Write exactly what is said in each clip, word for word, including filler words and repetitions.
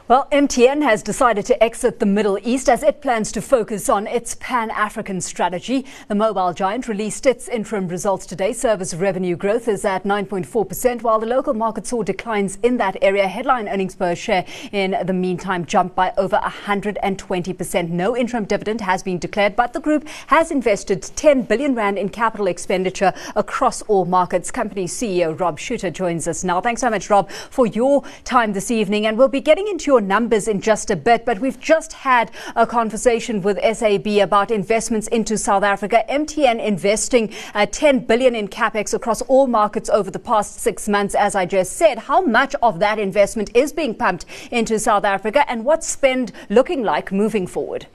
Well, M T N has decided to exit the Middle East as it plans to focus on its Pan-African strategy. The mobile giant released its interim results today. Service revenue growth is at nine point four percent, while the local market saw declines in that area. Headline earnings per share in the meantime jumped by over one hundred twenty percent. No interim dividend has been declared, but the group has invested ten billion rand in capital expenditure across all markets. Company C E O Rob Shuter joins us now. Thanks so much, Rob, for your time this evening. And we'll be getting into your numbers in just a bit, but we've just had a conversation with S A B about investments into South Africa. M T N investing uh, ten billion in capex across all markets over the past six months, as I just said. How much of that investment is being pumped into South Africa, and what's spend looking like moving forward?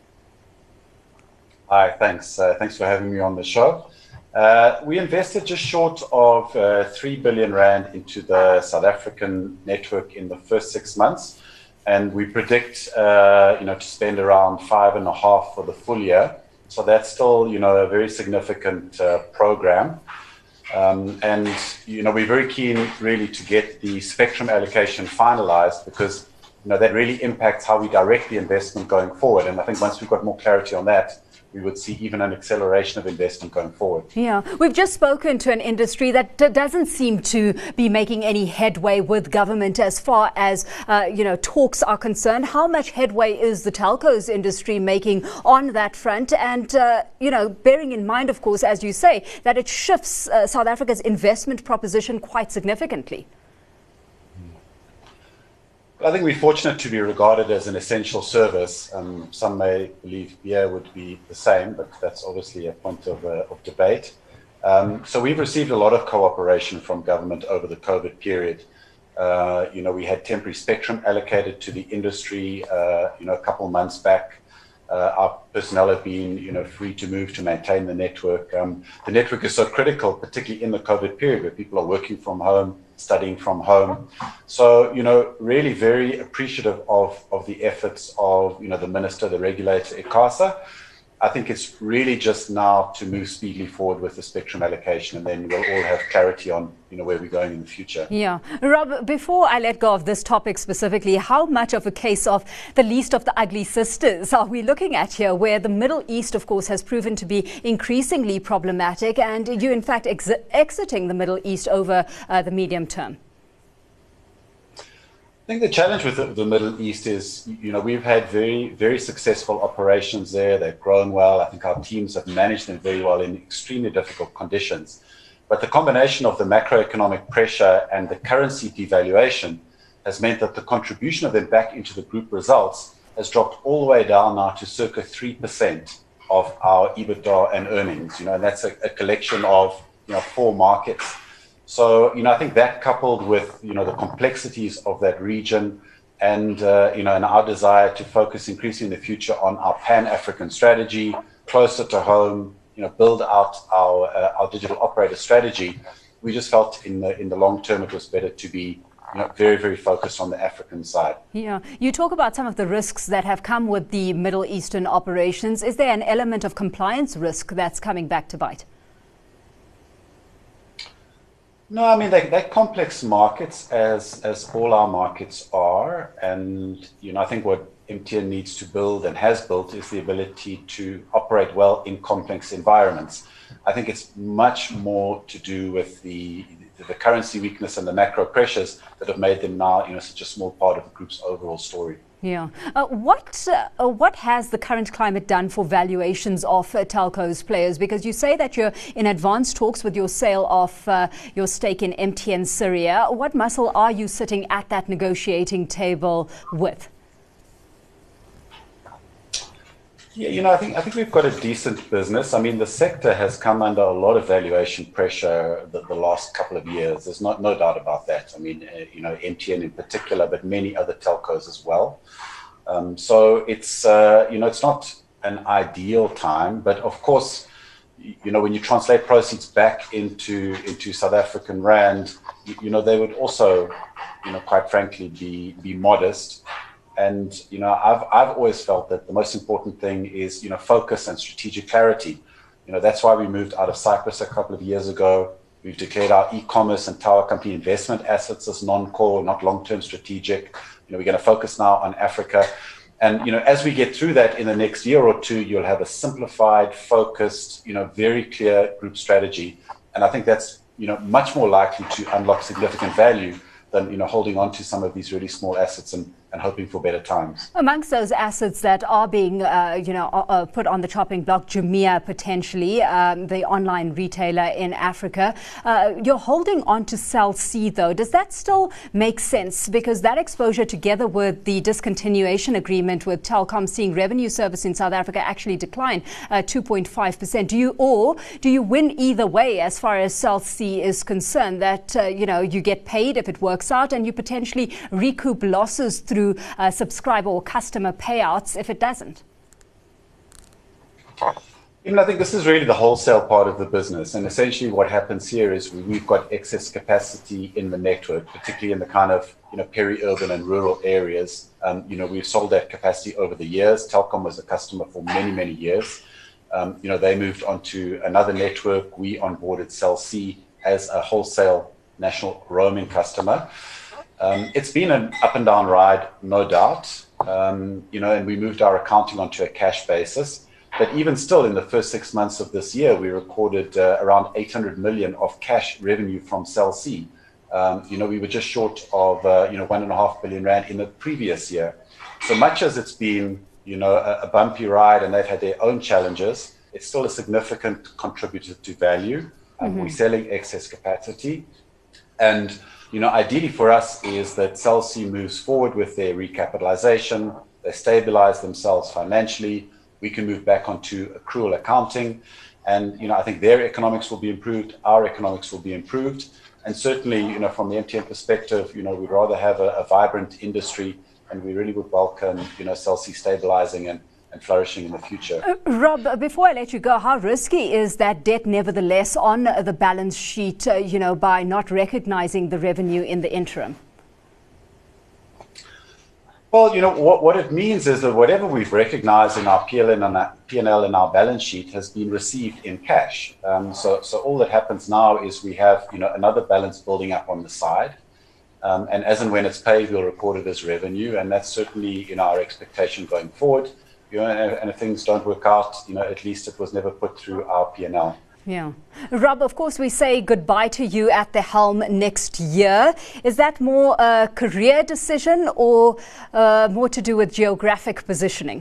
Hi, thanks. Uh, thanks for having me on the show. Uh, we invested just short of uh, three billion rand into the South African network in the first six months. And we predict, uh, you know, to spend around five and a half for the full year. So that's still, you know, a very significant uh, program. Um, and, you know, we're very keen really to get the spectrum allocation finalized because, you know, that really impacts how we direct the investment going forward. And I think once we've got more clarity on that, we would see even an acceleration of investment going forward. Yeah, we've just spoken to an industry that d- doesn't seem to be making any headway with government as far as, uh, you know, talks are concerned. How much headway is the telcos industry making on that front? And, uh, you know, bearing in mind, of course, as you say, that it shifts uh, South Africa's investment proposition quite significantly. I think we're fortunate to be regarded as an essential service. Um, some may believe beer would be the same, but that's obviously a point of, uh, of debate. Um, so we've received a lot of cooperation from government over the COVID period. Uh, you know, we had temporary spectrum allocated to the industry, uh, you know, a couple of months back. Uh, our personnel have been, you know, free to move to maintain the network. Um, the network is so critical, particularly in the COVID period where people are working from home, studying from home. So, you know, really very appreciative of, of the efforts of, you know, the minister, the regulator, ICASA. I think it's really just now to move speedily forward with the spectrum allocation, and then we'll all have clarity on, you know, where we're going in the future. Yeah. Rob, before I let go of this topic specifically, how much of a case of the least of the ugly sisters are we looking at here, where the Middle East, of course, has proven to be increasingly problematic, and you, in fact, ex- exiting the Middle East over uh, the medium term? I think the challenge with the, the Middle East is, you know, we've had very, very successful operations there. They've grown well. I think our teams have managed them very well in extremely difficult conditions. But the combination of the macroeconomic pressure and the currency devaluation has meant that the contribution of them back into the group results has dropped all the way down now to circa three percent of our EBITDA and earnings, you know, and that's a, a collection of, you know, four markets. So, you know, I think that coupled with, you know, the complexities of that region and, uh, you know, and our desire to focus increasingly in the future on our Pan-African strategy, closer to home, you know, build out our uh, our digital operator strategy, we just felt in the in the long term it was better to be, you know, very, very focused on the African side. Yeah. You talk about some of the risks that have come with the Middle Eastern operations. Is there an element of compliance risk that's coming back to bite? No, I mean, they, they're complex markets, as as all our markets are. And, you know, I think what M T N needs to build and has built is the ability to operate well in complex environments. I think it's much more to do with the the currency weakness and the macro pressures that have made them now, you know, such a small part of the group's overall story. Yeah. Uh, what uh, what has the current climate done for valuations of uh, telcos players? Because you say that you're in advanced talks with your sale of uh, your stake in M T N Syria. What muscle are you sitting at that negotiating table with? Yeah, you know, I think I think we've got a decent business. I mean, the sector has come under a lot of valuation pressure the, the last couple of years. There's not no doubt about that. I mean, uh, you know, M T N in particular, but many other telcos as well. Um, so it's uh, you know, it's not an ideal time, but of course, you know, when you translate proceeds back into into South African rand, you, you know, they would also, you know, quite frankly, be be modest. And, you know, I've I've always felt that the most important thing is, you know, focus and strategic clarity. You know, that's why we moved out of Cyprus a couple of years ago. We've declared our e-commerce and tower company investment assets as non-core, not long-term strategic. You know, we're going to focus now on Africa. And, you know, as we get through that in the next year or two, you'll have a simplified, focused, you know, very clear group strategy. And I think that's, you know, much more likely to unlock significant value than, you know, holding on to some of these really small assets and, and hoping for better times. Amongst those assets that are being, uh, you know, uh, put on the chopping block, Jumia potentially, um, the online retailer in Africa. Uh, you're holding on to Cell C, though. Does that still make sense? Because that exposure, together with the discontinuation agreement with Telkom, seeing revenue service in South Africa actually decline uh, two point five percent. Do you, or do you win either way as far as Cell C is concerned? That uh, you know, you get paid if it works out, and you potentially recoup losses through uh, subscriber or customer payouts if it doesn't? Even I think this is really the wholesale part of the business, and essentially what happens here is we've got excess capacity in the network, particularly in the kind of, you know, peri-urban and rural areas. Um, you know, we've sold that capacity over the years. Telkom was a customer for many, many years. Um, you know, they moved on to another network. We onboarded Cell C as a wholesale national roaming customer. Um, it's been an up and down ride, no doubt, um, you know, and we moved our accounting onto a cash basis. But even still, in the first six months of this year, we recorded uh, around eight hundred million of cash revenue from Cell C. Um, you know, we were just short of, uh, you know, one and a half billion rand in the previous year. So much as it's been, you know, a, a bumpy ride and they've had their own challenges, it's still a significant contributor to value. Um, mm-hmm. We're selling excess capacity. And you know, ideally for us is that Cell C moves forward with their recapitalization, they stabilize themselves financially, we can move back onto accrual accounting, and, you know, I think their economics will be improved, our economics will be improved, and certainly, you know, from the M T N perspective, you know, we'd rather have a, a vibrant industry, and we really would welcome, you know, Cell C stabilizing and and flourishing in the future. Uh, Rob, before I let you go, how risky is that debt nevertheless on the balance sheet, uh, you know, by not recognizing the revenue in the interim? Well, you know, what, what it means is that whatever we've recognized in our P L N and our P and L and our balance sheet has been received in cash. Um, so, so all that happens now is we have, you know, another balance building up on the side. Um, and as and when it's paid, we'll record it as revenue. And that's certainly, you know, our expectation going forward. You know, and, and if things don't work out, you know, at least it was never put through our P and L. Yeah. Rob, of course, we say goodbye to you at the helm next year. Is that more a career decision or uh, more to do with geographic positioning?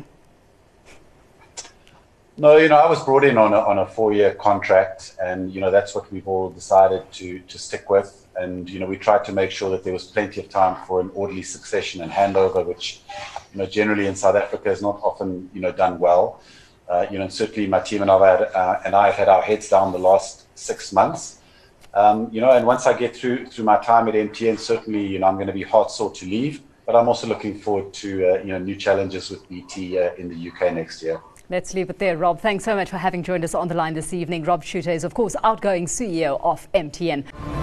No, you know, I was brought in on a, on a four-year contract, and, you know, that's what we've all decided to, to stick with. And, you know, we tried to make sure that there was plenty of time for an orderly succession and handover, which, you know, generally in South Africa is not often, you know, done well. Uh, you know, and certainly my team and I have had, uh, and I have had our heads down the last six months. Um, you know, and once I get through through my time at M T N, certainly, you know, I'm going to be heart sore to leave. But I'm also looking forward to, uh, you know, new challenges with B T uh, in the U K next year. Let's leave it there, Rob. Thanks so much for having joined us on the line this evening. Rob Shuter is, of course, outgoing C E O of M T N.